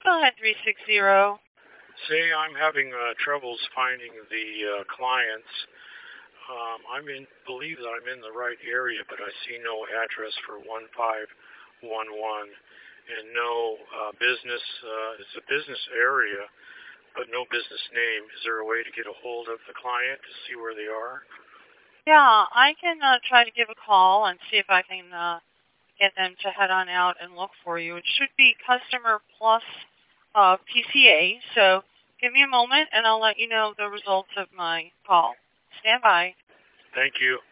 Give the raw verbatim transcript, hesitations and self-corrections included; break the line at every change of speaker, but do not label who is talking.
Go ahead, three six zero.
Say I'm having uh, troubles finding the uh, clients. Um, I'm in, believe that I'm in the right area, but I see no address for one five one one and no uh, business. Uh, it's a business area, but no business name. Is there a way to get a hold of the client to see where they are?
Yeah, I can uh, try to give a call and see if I can uh, get them to head on out and look for you. It should be Customer Plus uh, P C A, so give me a moment and I'll let you know the results of my call. Stand by.
Thank you.